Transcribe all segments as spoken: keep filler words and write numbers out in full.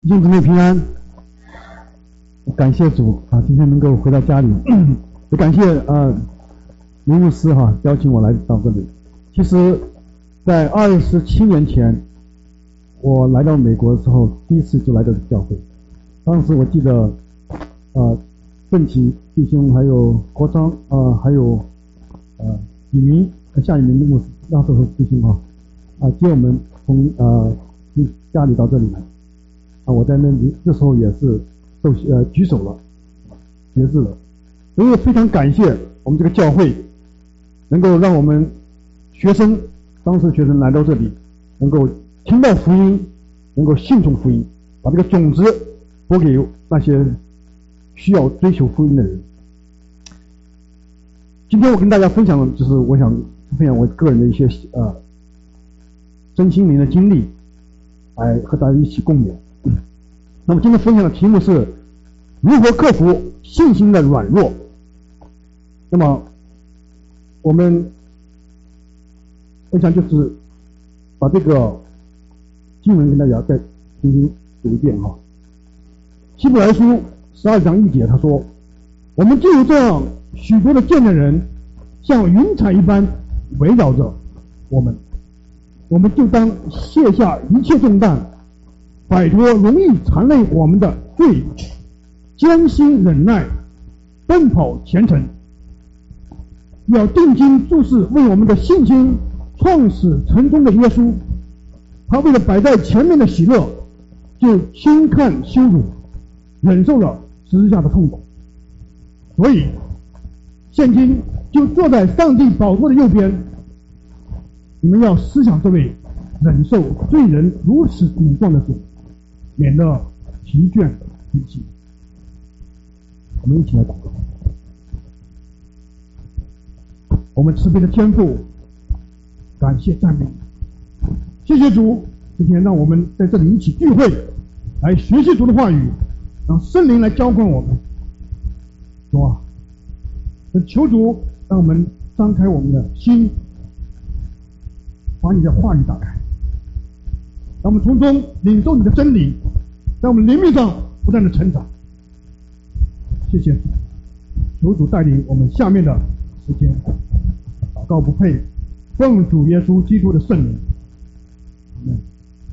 弟兄姊妹平安，感谢主啊！今天能够回到家里，也感谢呃林牧师哈、啊、邀请我来到这里。其实，在二十七年前，我来到美国的时候，第一次就来到教会。当时我记得，呃，邓启弟兄还有国章啊、呃，还有呃李明、夏雨明的牧师，那时候弟兄哈啊接我们从呃家里到这里来。啊，我在那里那时候也是受呃举手了，节制了，所以我非常感谢我们这个教会，能够让我们学生，当时学生来到这里，能够听到福音，能够信从福音，把这个种子播给那些需要追求福音的人。今天我跟大家分享的就是我想分享我个人的一些呃真心灵的经历，来和大家一起共勉。那么今天分享的题目是如何克服信心的软弱。那么我们我想就是把这个经文跟大家再重新读一遍哈。希伯来书十二章一节他说，我们就有这样许多的见证人像云彩一般围绕着我们，我们就当卸下一切重担，摆脱容易缠累我们的罪，艰辛忍耐，奔跑前程，要定睛注视为我们的信心创始成终的耶稣。他为了摆在前面的喜乐，就轻看羞辱，忍受了十字架的痛苦。所以现今就坐在上帝宝座的右边。你们要思想这位忍受罪人如此顶撞的主，免得疲倦离弃。我们一起来祷告。我们慈悲的天父，感谢赞美你，谢谢主，今天让我们在这里一起聚会，来学习主的话语，让圣灵来浇灌我们。主啊，求主让我们张开我们的心，把你的话语打开，让我们从中领受你的真理，在我们灵命上不断的成长。谢谢主，求主带领我们下面的时间，祷告不配，奉主耶稣基督的圣名，阿们。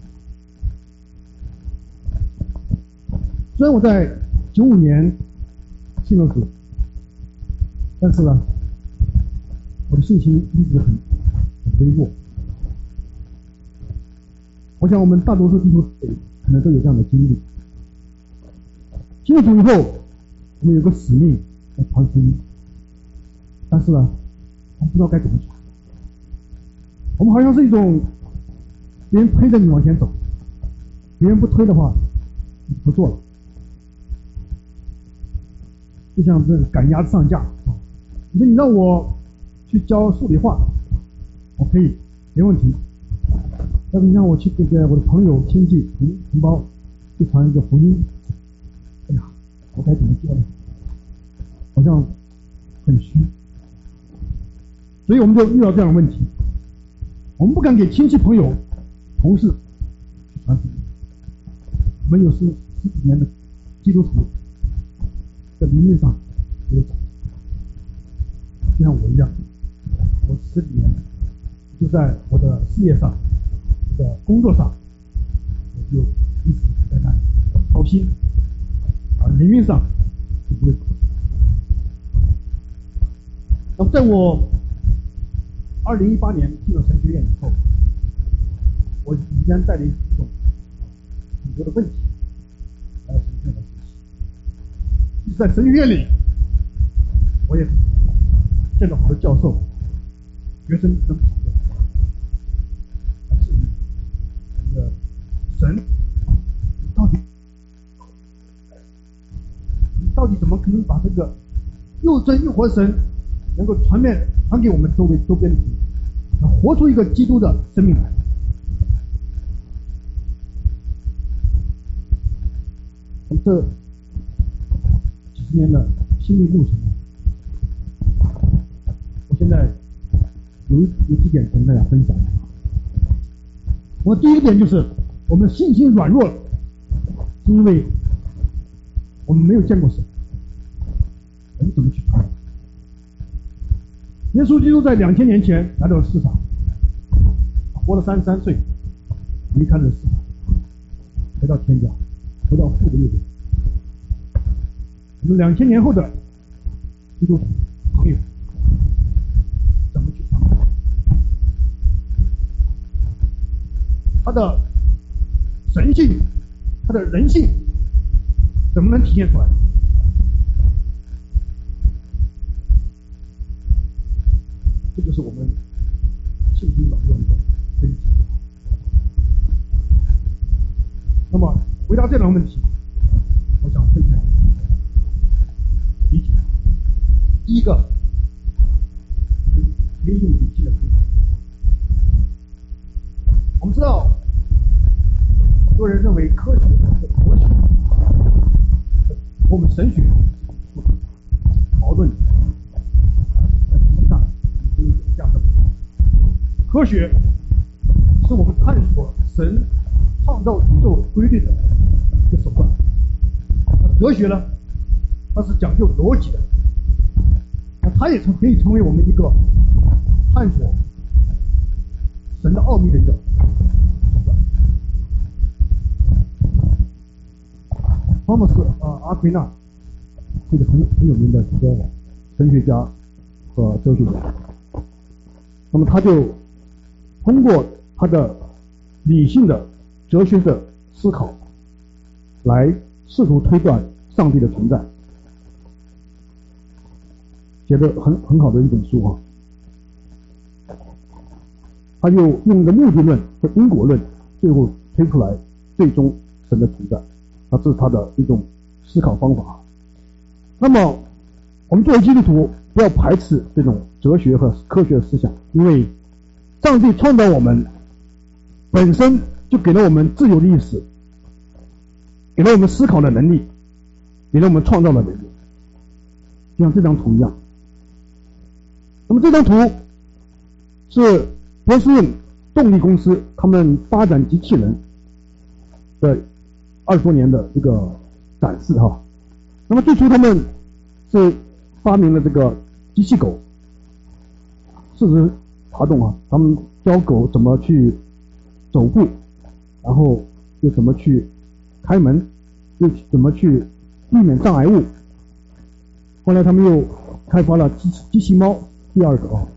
虽然我在九五年信了主，但是呢，我的信心一直很很微弱。我想我们大多数基督徒可能都有这样的经历。信了主以后，我们有个使命要传福音，但是呢，我们不知道该怎么传。我们好像是一种别人推着你往前走，别人不推的话，你不做了。就像这个赶鸭子上架，你说你让我去教数理化，我可以，没问题。要不你让我去给我的朋友、亲戚、同同胞去传一个福音，哎呀，我该怎么做呢？好像很虚，所以我们就遇到这样的问题，我们不敢给亲戚、朋友、同事传福音。我们有十十几年的基督徒，在灵命上也有长，就像我一样，我十几年就在我的事业上、我的工作上，我就一直在那里操心，啊，灵命上就不会走。那么在我二零一八年进了神学院以后，我依然带领一种很多的问题来神学院来学习。在神学院里，我也见到好多教授、学生跟讨论，来质疑这个神到底，你到底怎么可能把这个又真又活的神能够传面传给我们周围周边的人，活出一个基督的生命来？我们这几十年的心理路程，我现在有有几点跟大家分享。那么第一点就是我们的信心软弱了， 是因为我们没有见过神，我们怎么去判断？耶稣基督在两千年前来到了世上，活了三十三岁，离开了世上，回到天家，回到父的右边。我们两千年后的基督徒朋友怎么去判断？他的神性，他的人性怎么能体现出来？这就是我们信心软弱的一个根基。那么回答这两个问题，我想分享理解。第一个，可以用理性的推断。我们知道，很多人认为科学和国学和我们神学矛盾，但实际上这个价值不同。科学是我们探索神创造宇宙规律的一个手段，哲学呢，它是讲究逻辑的，那它也可以成为我们一个探索神的奥秘的一个手段。托马斯啊阿奎那是一个很很有名的一个神学家和哲学家，那么他就通过他的理性的哲学的思考来试图推断上帝的存在，写的很很好的一本书啊。他就用一个目的论和因果论，最后推出来最终神的存在，那这是他的一种思考方法。那么我们作为基督徒不要排斥这种哲学和科学的思想，因为上帝创造我们本身就给了我们自由的意识，给了我们思考的能力，给了我们创造的能力，就像这张图一样。那么这张图是波士顿动力公司他们发展机器人的二十多年的一个展示哈。那么最初他们是发明了这个机器狗四肢爬动啊，他们教狗怎么去走步，然后又怎么去开门，又怎么去避免障碍物。后来他们又开发了机机器猫第二个啊，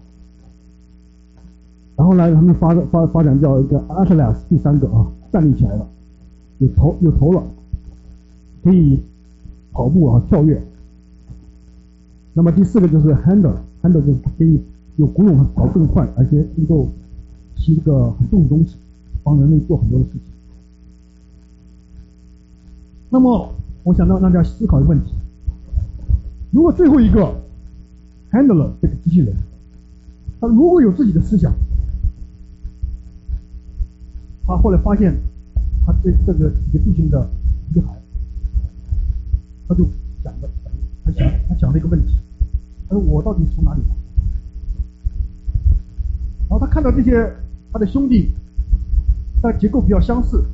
然后呢他们发发发展叫一个 Atlas 第三个啊，站立起来了，有头有头了，可以跑步啊跳跃。那么第四个就是 Handle Handle 就是可以有鼓动跑更快，而且能够骑一个很重的东西，帮人类做很多的事情。那么我想让大家思考一个问题，如果最后一个 Handle 这个机器人，他如果有自己的思想，他后来发现他这这个一个地形的遗骸，他就想了，他想他想了一个问题，他说我到底从哪里来？然后他看到这些他的兄弟，他的结构比较相似，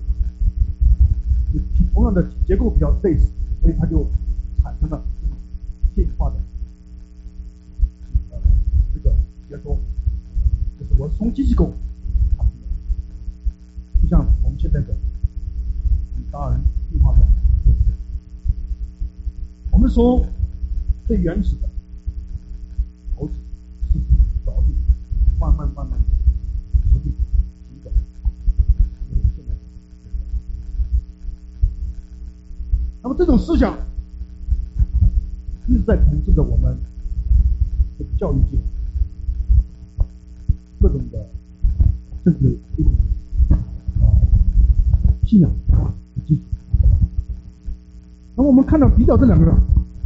同样的结构比较类似，所以他就产生了进化的呃这个学说，就是我从机器狗产生的，就像我们现在的达尔文进化论，我们从最原始的猴子、狮子、老鼠，慢慢慢慢的实地形成现在的。那么这种思想一直在统治着我们这个教育界，各种的甚至一种啊信仰的基础。那么我们看到比较这两个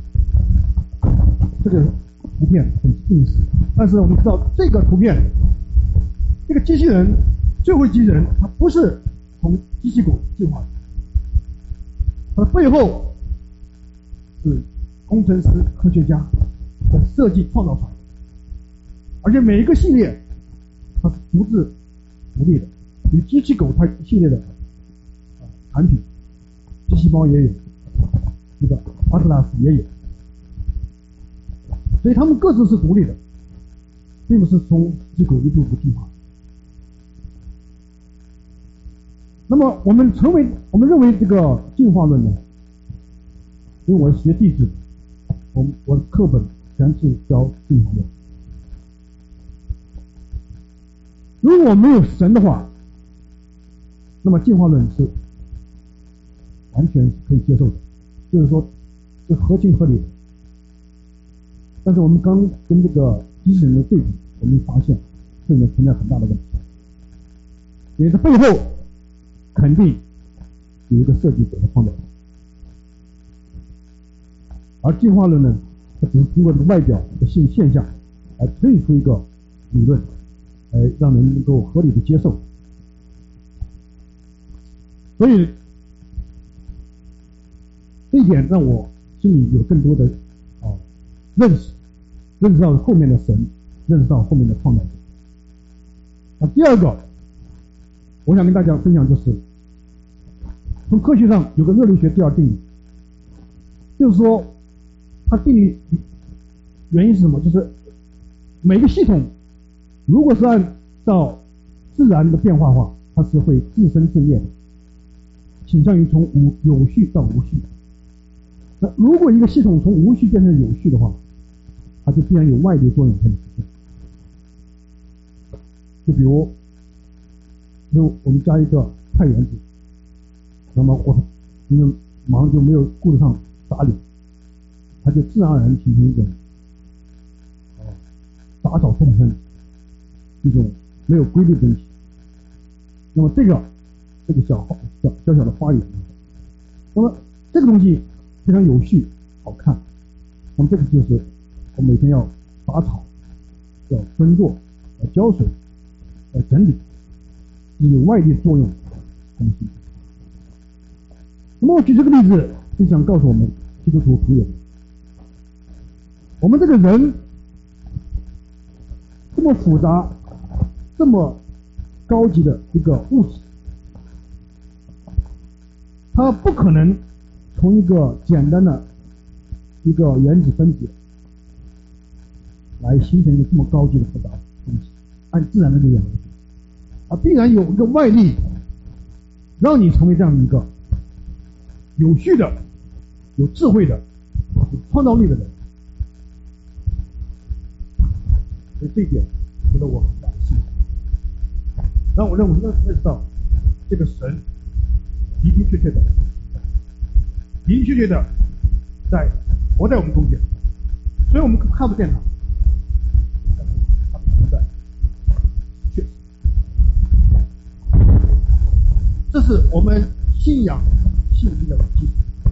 这个图片很近似，但是我们知道这个图片，这个机器人最后机器人它不是从机器狗进化的，它的背后是工程师、科学家的设计创造出来的，而且每一个系列它是独自独立的，与机器狗它一系列的、呃、产品 T 细胞也有，这个阿特拉斯也有，所以它们各自是独立的，并不是从机构一步步进化。那么我们成为我们认为这个进化论呢，因为我学地质，我我的课本全是教进化论。如果没有神的话，那么进化论是完全可以接受的，就是说是合情合理的。但是我们刚跟这个机器人的对比，我们发现这里面存在很大的问题，因为它背后肯定有一个设计者的创造者，而进化论呢，它只是通过这个外表的现现象来推出一个理论，来让人能够合理的接受。所以这一点让我心里有更多的啊认识，认识到后面的神，认识到后面的创造者。那第二个，我想跟大家分享就是，从科学上有个热力学第二定律，就是说，它定律原因是什么？就是每个系统如果是按照自然的变化的话，它是会自生自灭的，倾向于从无有序到无序。那如果一个系统从无序变成有序的话，它就必然有外力作用才能实现。就比如，如我们加一个氦原子，那么我因为马上就没有顾得上打理，它就自然而然形成一种呃杂草丛生，一种没有规律的东西。那么这个这个小花小小小的花园，那么这个东西非常有序好看，那么这个就是我每天要拔草，要耕作，要浇水，要整理，有外力作用才能形成。那么我举这个例子就想告诉我们基督徒朋友们，我们这个人这么复杂这么高级的一个物质，它不可能从一个简单的一个原子分子来形成一个这么高级的复杂的东西，按自然的力量来说，它必然有一个外力让你成为这样一个有序的、有智慧的、有创造力的人。所以这一点给了我很大的信心，让我认为认识到这个神的的确确的、的的确确的在活在我们中间，所以我们看不见他，但是他存在，确实，这是我们信仰信心的基础。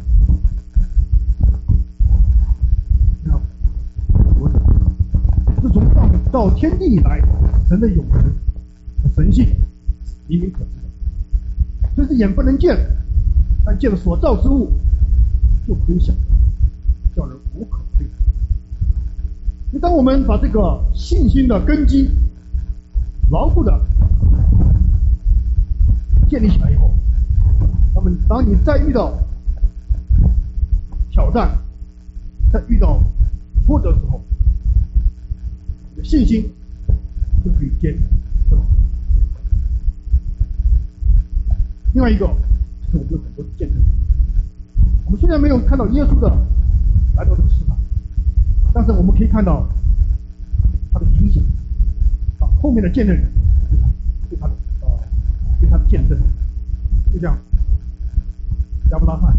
自从造造天地以来，神的永恒和神性明明可知的，这是眼不能见，但见了所造之物就可以想，叫人无可推测。所以当我们把这个信心的根基牢固的建立起来以后，那么当你再遇到挑战，在遇到挫折之后，信心就可以坚持。另外一个是我们有很多的见证，我们虽然没有看到耶稣的来到这个世上，但是我们可以看到他的影响，啊，后面的见证人对他对他的呃对他的见证，就像亚伯拉罕，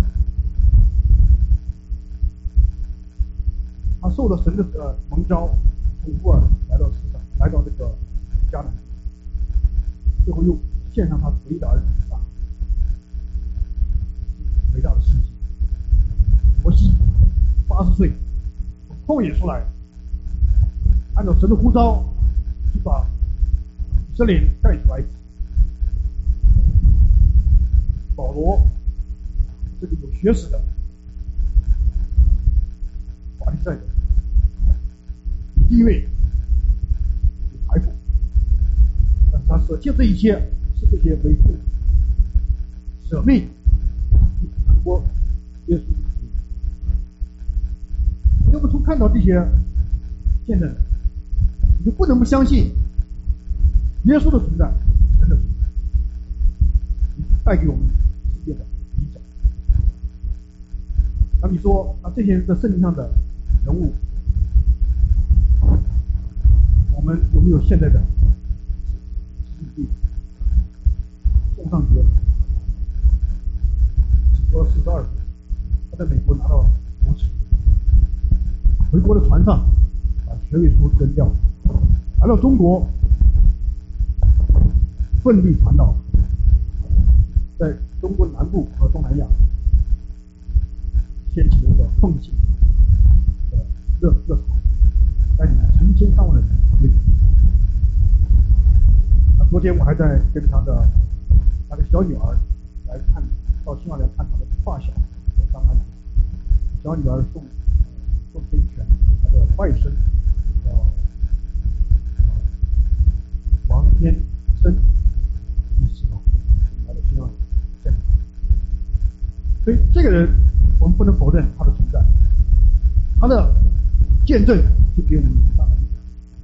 他受了神的呃蒙召，从乌尔来到世上，来到这个迦南，最后又献上他唯一的儿子以撒，伟大的信心。摩西八十岁从旷野出来，按照神的呼召去把以色列带出埃及。保罗这个有学识的法利赛人，有地位，有财富，但是他舍弃这一切，是这些为父舍命去传播耶稣。所以我们从看到这些见证，你就不能不相信耶稣的存在真的存在，带给我们世界的影响。那你说，那这些人的圣经上的人物，我们有没有现在的实际？宋尚杰只活了四十二岁，他在美国拿到国旗，回国的船上把学位书扔掉，来到中国奋力传道，在中国南部和东南亚掀起了一个奉献的热热潮，带领成千上万的人归主。那昨天我还在跟他的他的小女儿来看，到新奥来看他的发小张安，小女儿宋宋天全，他的外甥叫王天生医师啊，来到新奥来。所以这个人我们不能否认他的存在，他的见证就给我们很大的力量。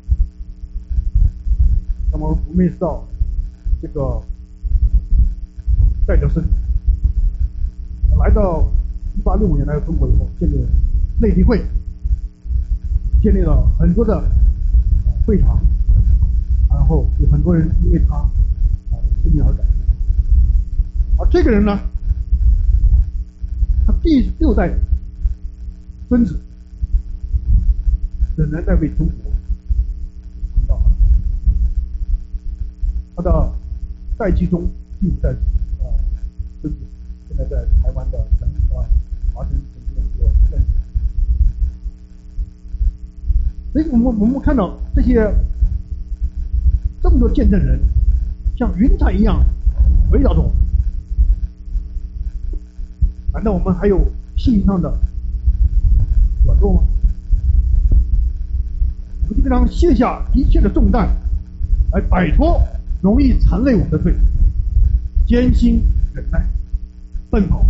那么我们也知道，这个戴德生来到一八六五年来到中国以后，建立了内地会，建立了很多的会堂，然后有很多人因为他啊生命而改变。而这个人呢，他第六代孙子仍然在为中国传道。他的戴季中第五代呃孙子现在在台湾的神呃华神神学院做院长。所以我们我们看到这些这么多见证人，像云彩一样围绕着我们。难道我们还有信心上的软弱吗？我们基本上卸下一切的重担，来摆脱容易缠累我们的罪，艰辛忍耐，奔跑。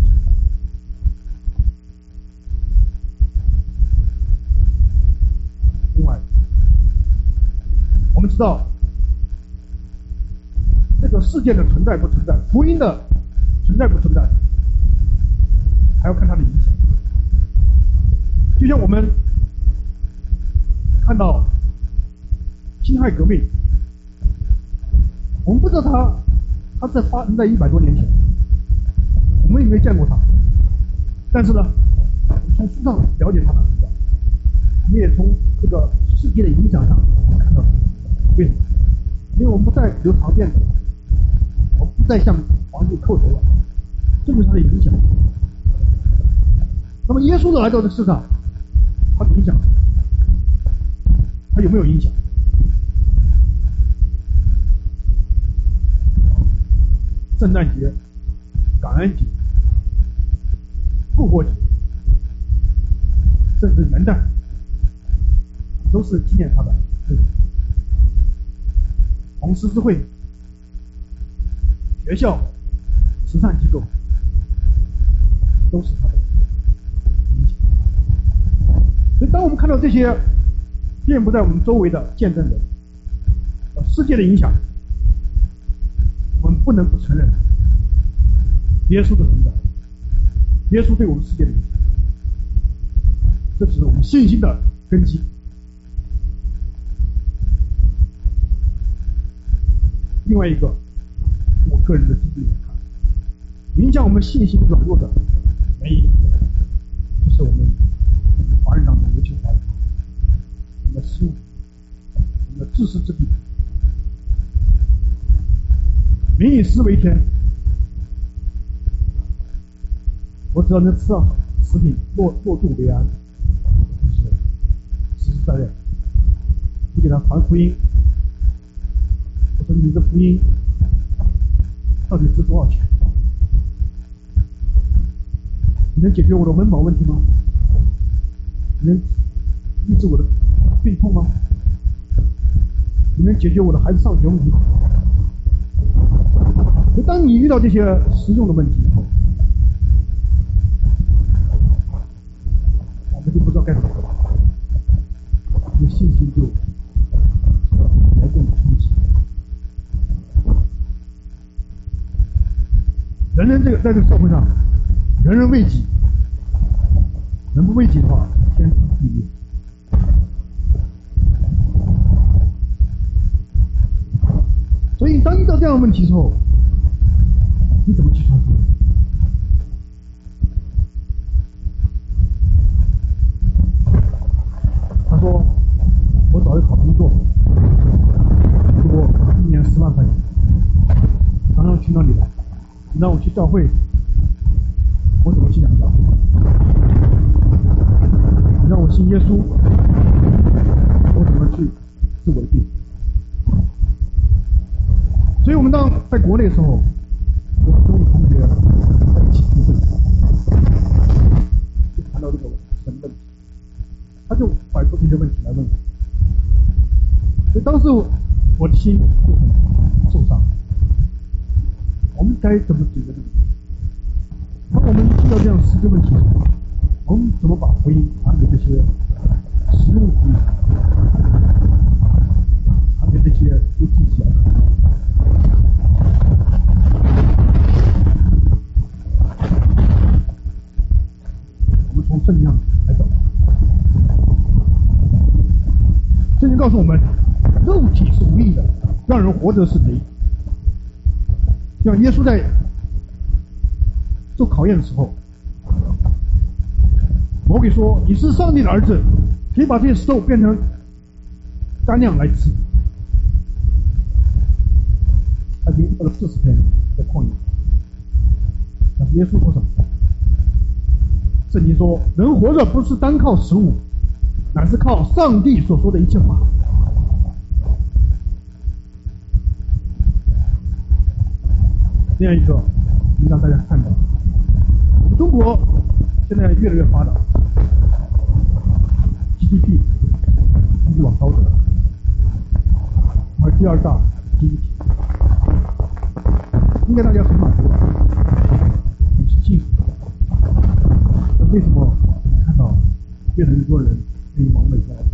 另外，我们知道这个事件的存在不存在，福音的存在不存在，还要看它的影响。就像我们看到辛亥革命，我们不知道它它是发生在一百多年前，我们也没见过它，但是呢，从书上了解它的存在，我们也从这个世界的影响上看到它。为什么？因为我们不再留长辫子了，我们不再向皇帝叩头了，这就是它的影响。那么耶稣的来到这世上，他的影响，他有没有影响？圣诞节、感恩节、复活节，甚至元旦，都是纪念他的日子。红十字会、学校、慈善机构，都是他的影响。所以当我们看到这些遍布在我们周围的见证人、世界的影响，我们不能不承认耶稣的存在，耶稣对我们世界的影响，这是我们信心的根基。另外一个，我个人的经历来看，影响我们信心软弱的原因，就是我们华人当中，尤其是华人，我们的失误，我们的自私之地。民以食为天，我只要能吃到食品，落落肚为安，就是实实在在，你给他传福音。我说你的福音到底值多少钱？你能解决我的温饱问题吗？你能医治我的病痛吗？你能解决我的孩子上学问题吗？当你遇到这些实用的问题以后， 这个在这个社会上，人人为己，人不为己的话，天诛地灭。所以，当遇到这样的问题之后，你怎么去创作？他说：“我找一个好工作，给我一年十万块钱，常常去那里来。你让我去教会，我怎么去讲教？你让我信耶稣，我怎么去治我的病？”所以我们当在国内的时候，我跟我同学在一起聚会，就谈到这个什么问题，他就摆出这些问题来问我，所以当时我的心就很受伤。我们该怎么解决这个问题？当我们遇到这样实际问题时，我们怎么把福音传给这些实用主义，传给这些对自己啊？我们从圣经上来找，圣经告诉我们，肉体是无益的，让人活着是雷。像耶稣在受考验的时候，魔鬼说：“你是上帝的儿子，可以把这些石头变成干粮来吃。”他经过了四十天在旷野，但是耶稣说什么？圣经说：“人活着不是单靠食物，乃是靠上帝所说的一切话。”这样一个，让大家看到，中国现在越来越发达 ，G D P 一直往高走，而第二大经济体，应该大家很满足，很幸福。那为什么看到越来越多人愿意往美国来？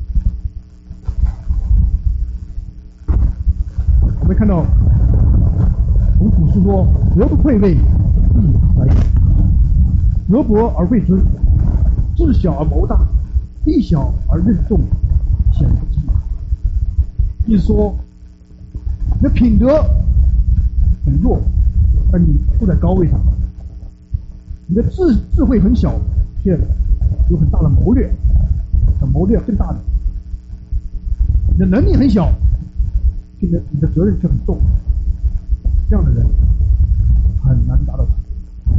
我们看到。从古书说：“德不配位，义来也；德薄而位尊，智小而谋大，力小而任重，显不济。”意思说，你的品德很弱，但你处在高位上；你的智智慧很小，却有很大的谋略，的谋略更大的；你的能力很小，却你你的责任却很重。这样的人很难达到成功。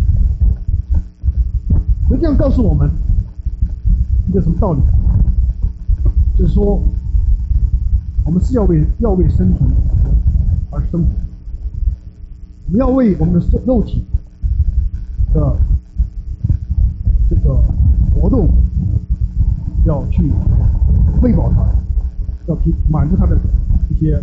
所以这样告诉我们一个什么道理？就是说，我们是要为要为生存而生活，我们要为我们的肉体的这个活动要去喂饱它，要去满足它的一些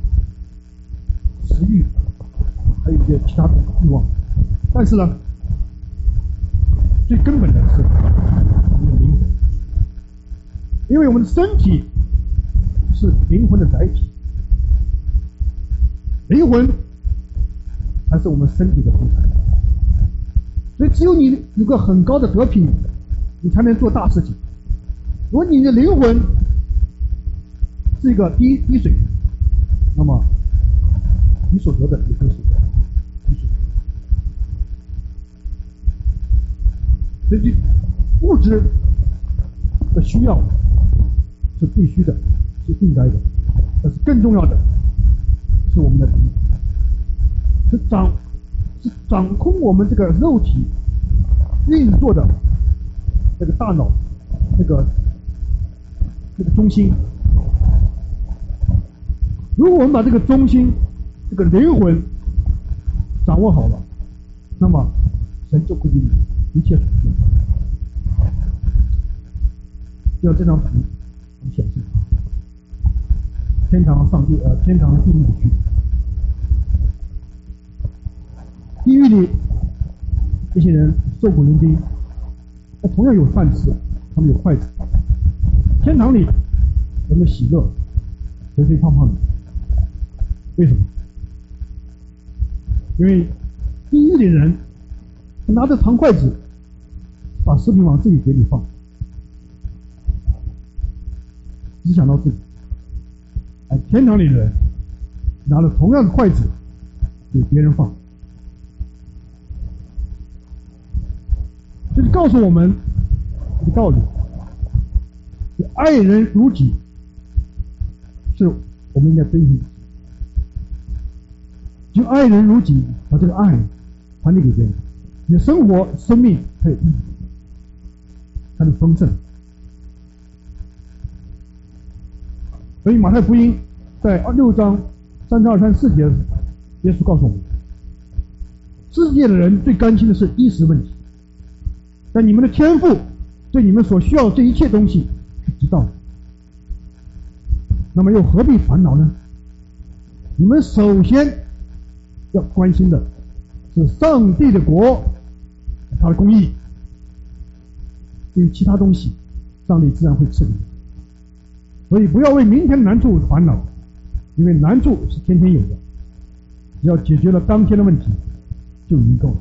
食欲，还有一些其他的欲望，但是呢，最根本的是我们的灵魂，因为我们的身体是灵魂的载体，灵魂才是我们身体的主宰，所以只有你有个很高的德品，你才能做大事情。如果你的灵魂是一个低低水平，那么你所得的也就是低水平。所以物质的需要是必须的，是应该的，但是更重要的是我们的灵魂，是掌是掌控我们这个肉体运作的那个大脑，那个那个中心。如果我们把这个中心这个灵魂掌握好了，那么神就会给你一切属性。就像这张图我们显示，天堂上帝呃天堂地狱的区别。地狱里这些人受苦伶仃，他同样有饭吃，他们有筷子。天堂里人们喜乐，肥肥胖胖的。为什么？因为地狱里人拿着长筷子，把食品往自己嘴里放，只想到自己；而天堂里人拿着同样的筷子给别人放。这是告诉我们一个道理：爱人如己是我们应该遵循的。就爱人如己，把这个爱传递给别人，你的生活、生命才有意义，才能丰盛。所以马太福音在六章三十二、三十四节，耶稣告诉我们，世界的人最担心的是衣食问题，但你们的天父对你们所需要的这一切东西是知道的，那么又何必烦恼呢？你们首先要关心的是上帝的国，他的公义。至于其他东西，上帝自然会赐给你。所以不要为明天的难处烦恼，因为难处是天天有的，只要解决了当天的问题就已经够了。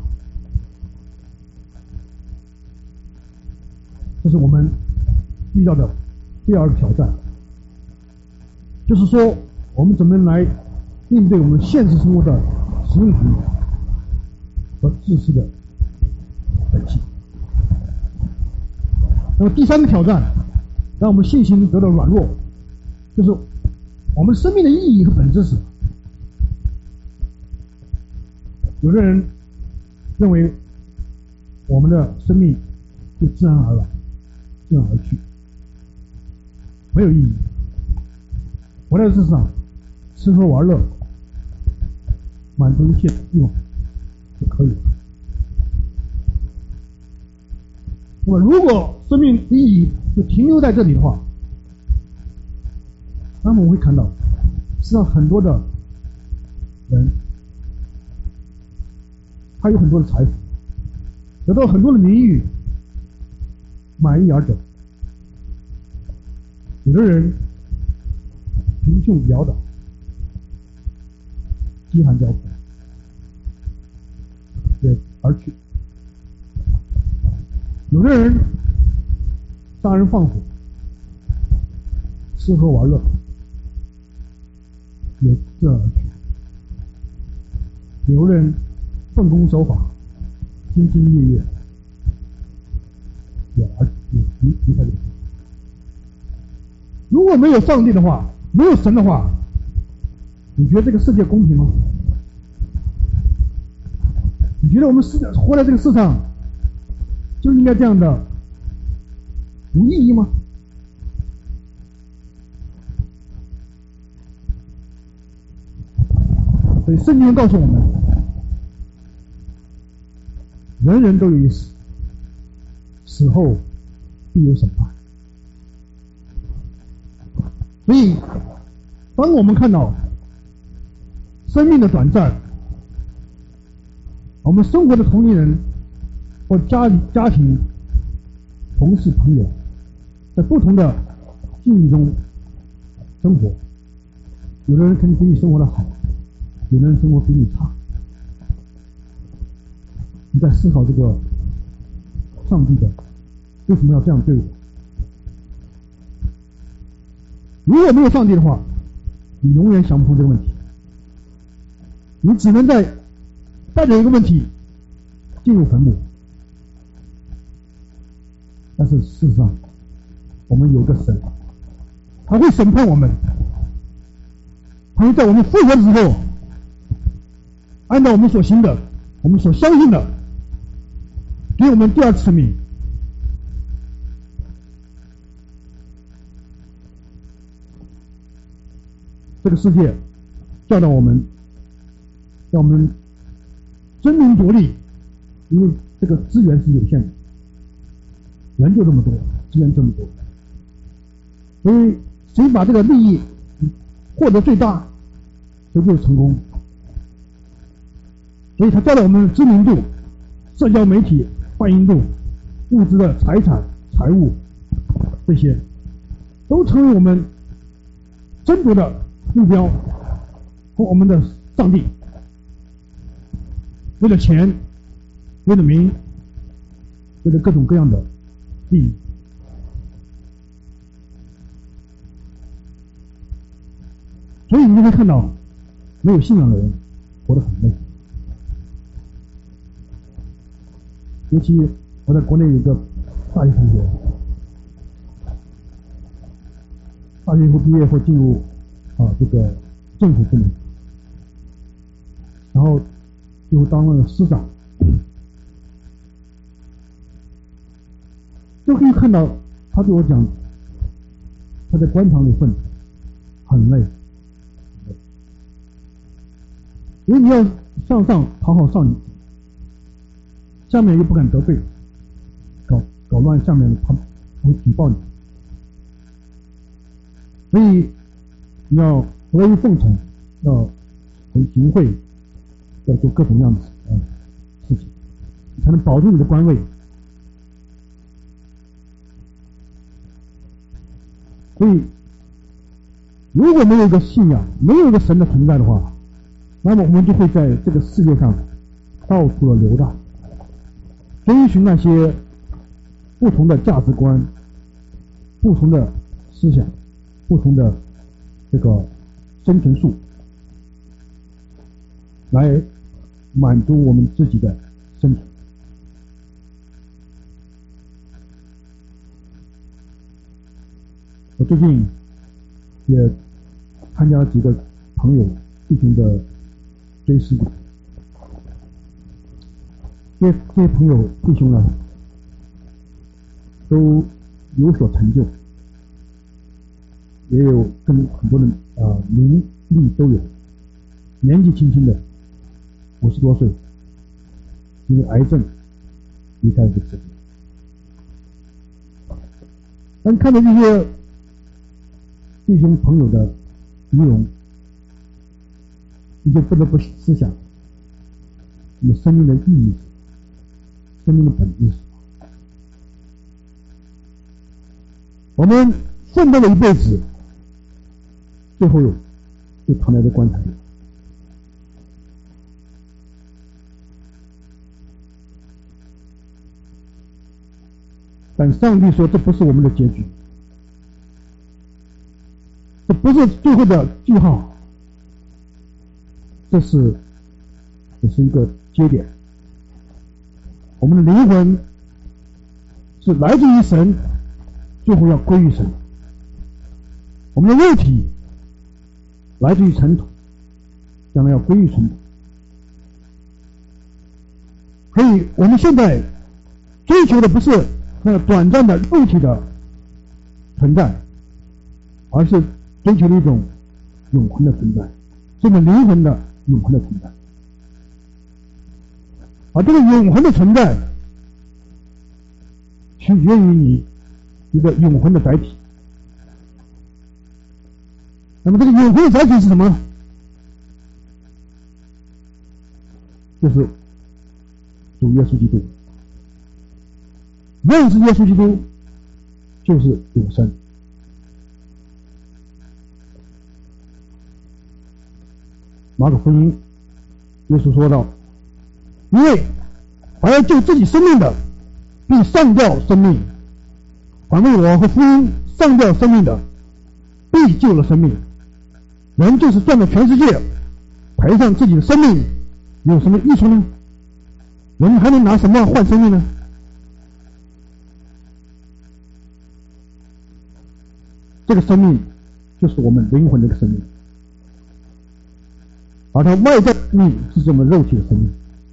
这是我们遇到的第二个挑战，就是说我们怎么来应对我们现实生活的实用主义和自私的本性。那么第三个挑战，让我们信心得到软弱，就是我们生命的意义和本质是什么？有的人认为我们的生命就自然而然、自然而去，没有意义。活在世上，吃喝玩乐，满足一切欲望就可以了。那么如果生命的意义就停留在这里的话，那么我们会看到实际上很多的人他有很多的财富，得到很多的名誉，满意而走。有的人贫穷潦倒，饥寒交迫，也而去。有的人杀人放火，吃喝玩乐，也自然而去。有的人奉公守法，兢兢业业，也而也离离开这个世界。如果没有上帝的话，没有神的话，你觉得这个世界公平吗？你觉得我们世活在这个世上就应该这样的无意义吗？所以圣经告诉我们，人人都有一死，死后必有审判。所以当我们看到生命的短暂，我们生活的同龄人或家里家庭、同事、朋友，在不同的境遇中生活，有的人可能比你生活的好，有的人生活比你差。你在思考这个上帝的为什么要这样对我？如果没有上帝的话，你永远想不通这个问题，你只能在带着一个问题进入坟墓。但是事实上，我们有个神，他会审判我们，他会在我们复活的时候，按照我们所行的、我们所相信的，给我们第二次生命。这个世界教导我们，让我们争名夺利，因为这个资源是有限的，人就这么多，资源这么多，所以谁把这个利益获得最大，谁就是成功。所以他教导我们知名度、社交媒体欢迎度、物质的财产、财物，这些都成为我们争夺的目标和我们的上帝。 为了钱，为了名，为了各种各样的利益。所以你会看到，没有信仰的人活得很累。尤其我在国内有一个大学同学，大学后毕业后进入啊这个政府部门，然后又当了师长，就可以看到他对我讲，他在官场里混很累。因为你要向上讨好上级，下面又不敢得罪，搞搞乱下面，他会举报你，所以你要阿谀奉承，要很行贿，要做各种样子的事情，你才能保住你的官位。所以，如果没有一个信仰，没有一个神的存在的话，那么我们就会在这个世界上到处的游荡，追寻那些不同的价值观、不同的思想、不同的这个生存术，来满足我们自己的生存。我最近也参加了几个朋友弟兄的追思会，这些这些朋友弟兄呢，都有所成就，也有跟很多人啊、呃、名利都有，年纪轻轻的五十多岁，因为癌症离开这个世界。但看到这些弟兄朋友的仪容，你就不得不思想我们生命的意义，生命的本质是什么？我们奋斗了一辈子，最后就躺在这棺材里。但上帝说这不是我们的结局，这不是最后的句号，这是这是一个节点。我们的灵魂是来自于神，最后要归于神。我们的肉体来自于尘土，将来要归于尘土。所以我们现在追求的不是那个短暂的肉体的存在，而是追求的一种永恒的存在，这个灵魂的永恒的存在。而这个永恒的存在取决于你一个永恒的载体。那么这个永恒的载体是什么？就是主耶稣基督。认识耶稣基督就是永生。马可福音耶稣说道，因为凡要救自己生命的，必上吊生命；反为我和福音上吊生命的，必救了生命。人就是赚了全世界，赔上自己的生命，有什么益处呢？人还能拿什么换生命呢？这个生命就是我们灵魂的生命，而它外在的生命是我们肉体的生命。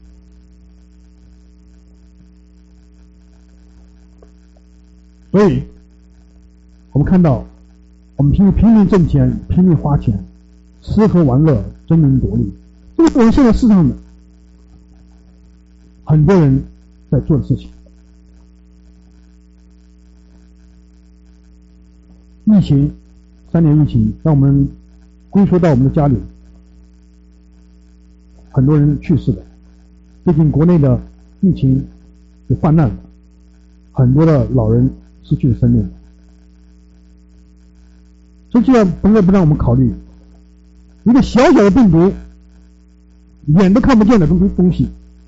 所以我们看到我们拼拼命挣钱，拼命花钱，吃喝玩乐，争名夺利，这是我们现在市场的很多人在做的事情。疫情三年疫情让我们归缩到我们的家里，很多人去世了。最近国内的疫情也泛滥了，很多的老人失去了生命。所以这样不得不让我们考虑，一个小小的病毒，眼都看不见的东东西，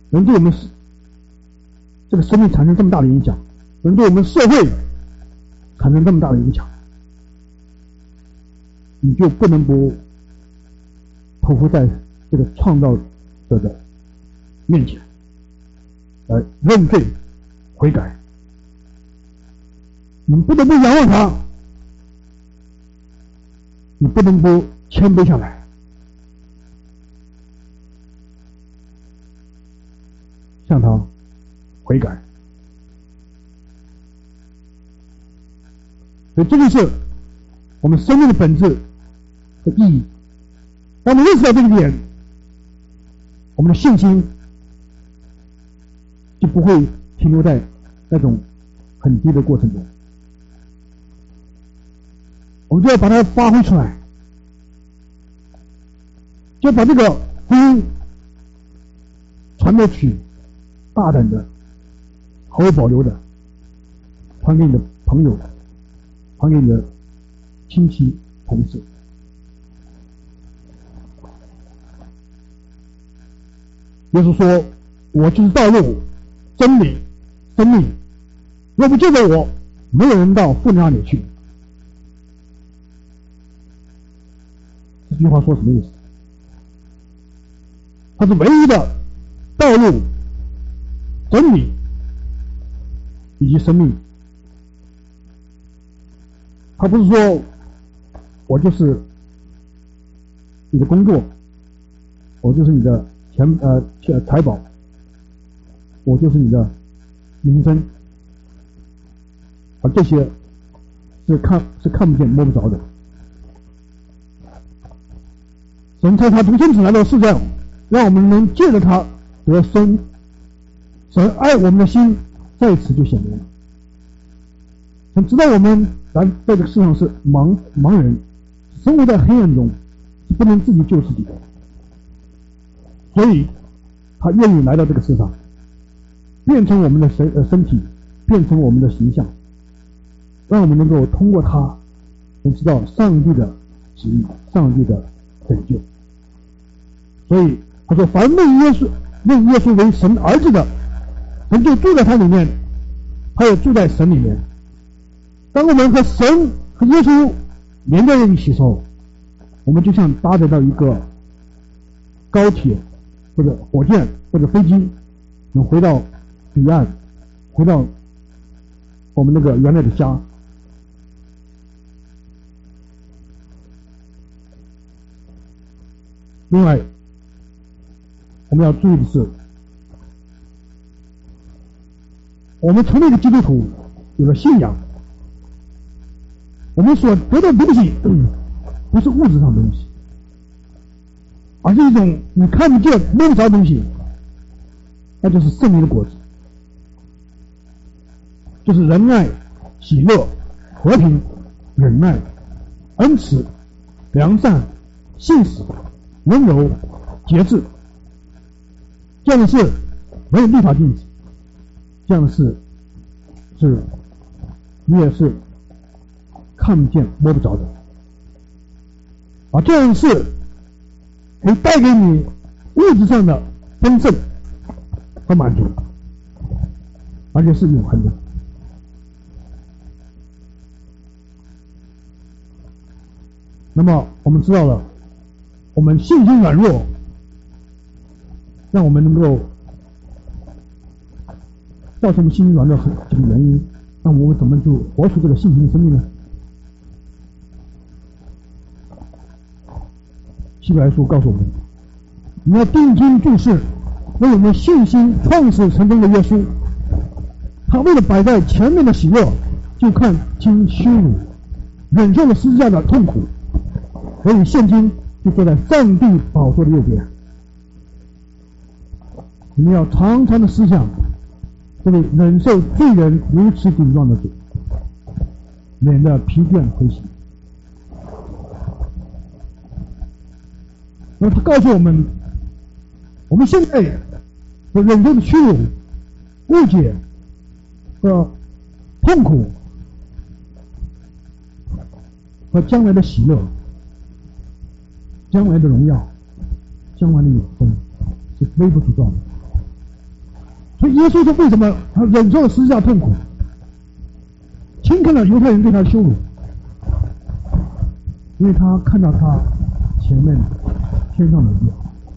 能对我们这个生命产生这么大的影响，能对我们社会产生这么大的影响，你就不能不匍匐在这个创造者的面前来认罪悔改。你不得不仰望他，你不能不谦卑下来，向他悔改。所以这就是我们生命的本质的意义。当我们认识到这个点，我们的信心就不会停留在那种很低的过程中，我们就要把它发挥出来，就把这个福音传播去，大胆的毫无保留的传给你的朋友，传给你的亲戚同事。耶稣说，我就是道路真理生命，若不借着我，没有人到父那里去。这句话说什么意思？它是唯一的道路真理以及生命。他不是说我就是你的工作，我就是你的钱呃财宝，我就是你的名声，而这些是看是看不见摸不着的。神差他独生子来到世上，让我们能借着他得生。神爱我们的心在此就显明了。神知道我们来在这个世上是盲盲人，生活在黑暗中，是不能自己救自己的，所以他愿意来到这个世上，变成我们的身呃身体，变成我们的形象，让我们能够通过他能知道上帝的旨意，上帝的拯救。所以他说，凡认耶稣认耶稣为神儿子的，神就住在他里面，他也住在神里面。当我们和神和耶稣连在一起的时候，我们就像搭载到一个高铁或者火箭或者飞机，能回到彼岸，回到我们那个原来的家。另外我们要注意的是，我们成为一个基督徒，有了信仰，我们所得到的东西不是物质上的东西，而是一种你看不见摸不着的东西，那就是圣灵的果子，就是仁爱、喜乐、和平、忍耐、恩慈、良善、信实、温柔、节制。这样的事没有律法禁止，这样的事是你也是看不见摸不着的，而这样的事可以带给你物质上的丰盛和满足，而且是永恒的。那么我们知道了，我们信心软弱，让我们能够造成我们信心软弱这个原因，那我们怎么就活出这个信心的生命呢？希伯来书告诉我们，你要定睛注视为我们信心创始成终的耶稣，他为了摆在前面的喜乐，就看清羞辱，忍受了十字架的痛苦，所以现今就坐在上帝宝座的右边。你们要常常的思想这位忍受罪人如此顶撞的主，免得疲倦灰心。那么他告诉我们，我们现在所忍受的屈辱、误解和痛苦和将来的喜乐、将来的荣耀、将来的永生是微不足道的。 所以耶稣说为什么他忍受了十字架痛苦，轻看了犹太人对他的羞辱，因为他看到他前面天上的义。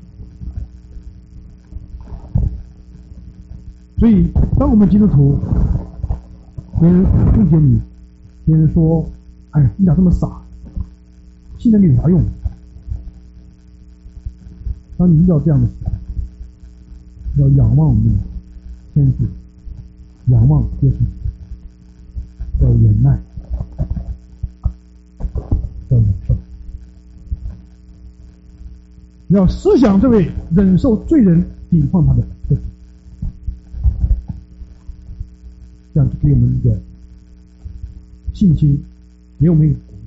所以当我们基督徒别人误解你，别人说哎你咋这么傻，信了你有啥用，当你遇到这样的事，要仰望我们的天父，仰望耶稣，要忍耐，要忍受，要思想这位忍受罪人抵抗他的这主，这样就给我们一个信心，给我们一个鼓励。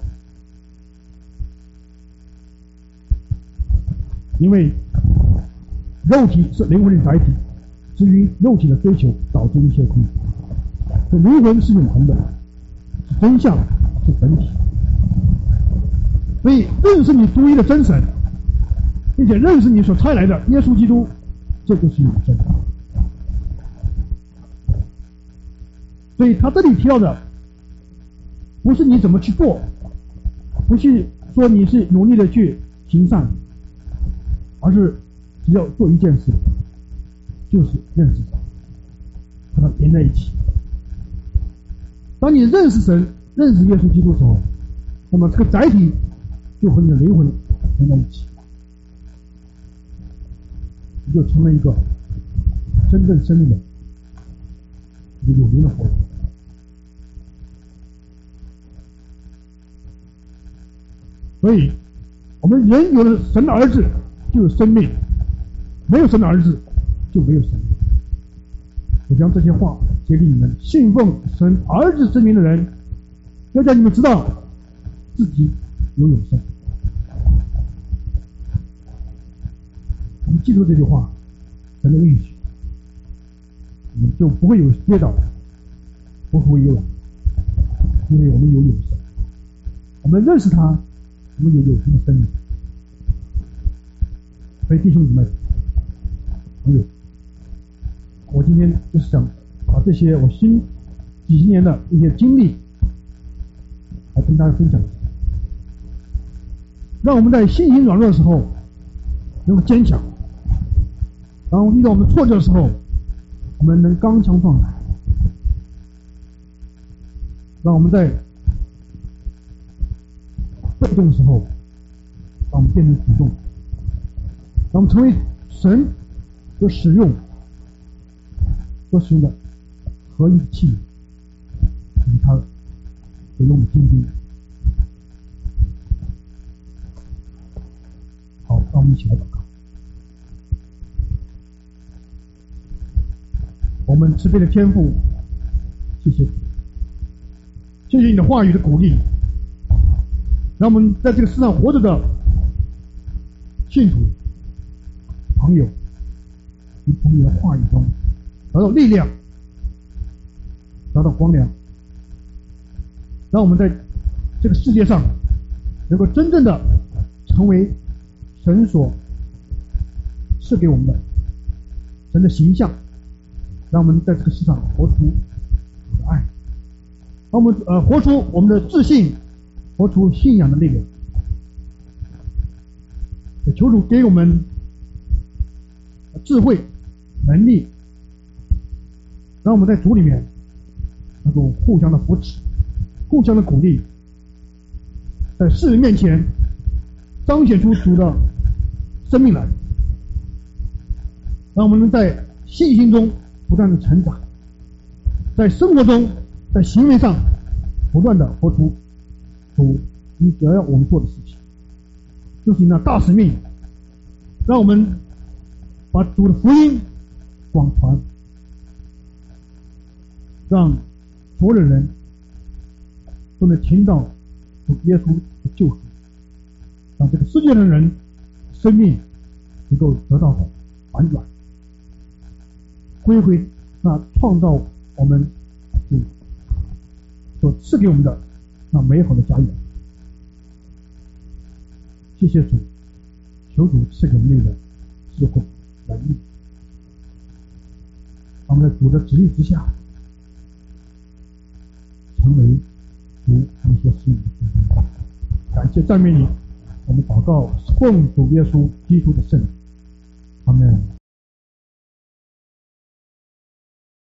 因为肉体是灵魂的载体，至于肉体的追求导致一切痛苦，这灵魂是永恒的，是真相，是本体。所以认识你独一的真神，并且认识你所差来的耶稣基督，这就是永生。所以他这里提到的不是你怎么去做，不是说你是努力的去行善，而是只要做一件事，就是认识神，和它连在一起。当你认识神、认识耶稣基督的时候，那么这个载体就和你的灵魂连在一起，你就成了一个真正生命的一个有灵的活人。所以我们人有了神的儿子就有生命，没有神的儿子就没有生命。我将这些话写给你们信奉神儿子之名的人，要叫你们知道自己有永生。我们记住这句话，神的应许，我们就不会有跌倒，不会有软，因为我们有永生，我们认识他，我们有永生的生命。所以弟兄姊妹朋友，我今天就是想把这些我新几十年的一些经历来跟大家分享，让我们在信心软弱的时候能够坚强，然后遇到我们挫折的时候我们能刚强壮胆，让我们在被动的时候让我们变成主动，让我们成为神所使用所使用的合一器，以他所用的精兵。好，让我们一起来祷告。我们慈悲的天父，谢谢，谢谢你的话语的鼓励，让我们在这个世上活着的信徒朋友，你从你的话语中得到力量，得到光亮，让我们在这个世界上能够真正的成为神所赐给我们的神的形象，让我们在这个世上活出爱，让我们呃活出我们的自信，活出信仰的力量。也求主给我们智慧能力，让我们在主里面能够互相的扶持，互相的鼓励，在世人面前彰显出主的生命来，让我们能在信心中不断的成长，在生活中在行为上不断的活出主你只要我们做的事情，就是你那大使命，让我们把主的福音广传，让所有的人都能听到主耶稣的救赎，让这个世界的人生命能够得到反转，归回那创造我们主所赐给我们的那美好的家园。谢谢主，求主赐给我们的智慧能力， 他们在主的旨意之下，成为主他们所使用的弟兄。感谢赞美你，我们祷告奉主耶稣基督的圣名，阿门。